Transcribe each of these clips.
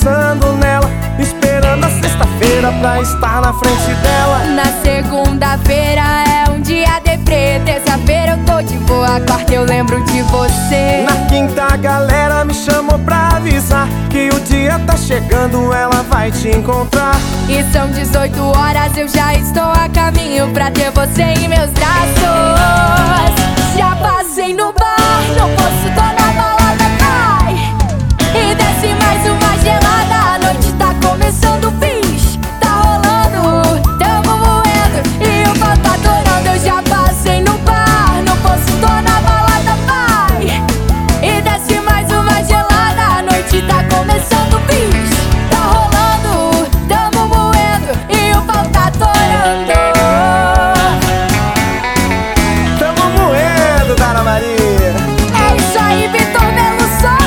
pensando nela, esperando a sexta-feira pra estar na frente dela. Na segunda-feira é um dia deprê, terça-feira eu tô de boa, quarta eu lembro de você. Na quinta a galera me chamou pra avisar que o dia tá chegando, ela vai te encontrar. E são 18 horas, eu já estou a caminho pra ter você em meus braços. Já passei no bar, não posso, tô na balada, vai. E desce mais uma gelada, a noite tá começando, fiz, tá rolando, tamo moendo e o pau tá atorando. Eu já passei no bar, não posso, tô na balada, vai. E desce mais uma gelada, a noite tá começando, fiz, tá rolando, tamo moendo e o pau tá atorando. Tamo moendo, Dara Maria. É isso aí, Vitor Meluçã.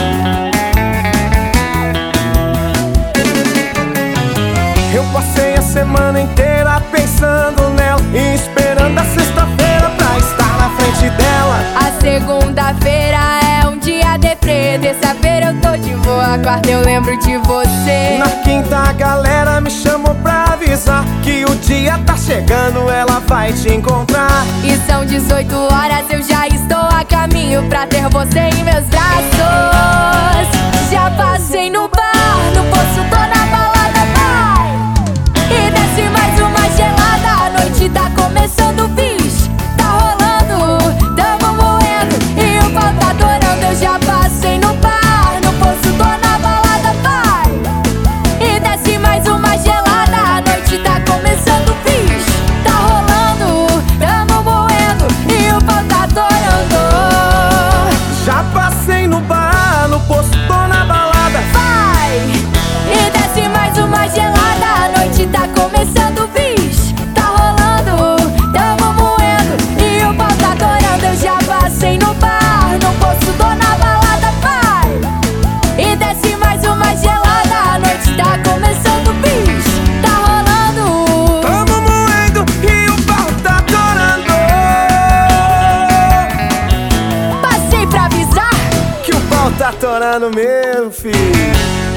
Eu passei a semana inteira pensando nela e esperando a sexta-feira pra estar na frente dela. A segunda-feira é um dia deprê, terça-feira eu tô de boa, quarta eu lembro de você. Na quinta a galera me chamou pra avisar que o dia tá chegando, ela vai te encontrar. E são 18 horas, eu já estou a caminho pra ter você em meus braços. Já passei no bar, não posso, tô na balada, vai. E desce mais uma gelada, a noite tá começando, fiz, tá rolando, tamo moendo e o pau tá atorando. Eu já passei no bar, não posso, tô na balada, vai. E desce mais uma gelada, a noite tá começando, fiz, tá rolando, tamo moendo e o pau tá atorando. Já passei no bar, no posto, tô na balada, Vai! E desce mais uma gelada, a noite tá começando, fiz, tá rolando, tamo moendo e o pau tá atorando. Eu já passei no bar, não posso, tô na balada, vai. E desce mais uma gelada, a noite tá começando, fiz, tá rolando. tamo moendo e o pau tá atorando. Passei pra avisar. Que o pau tá atorando mesmo, filho.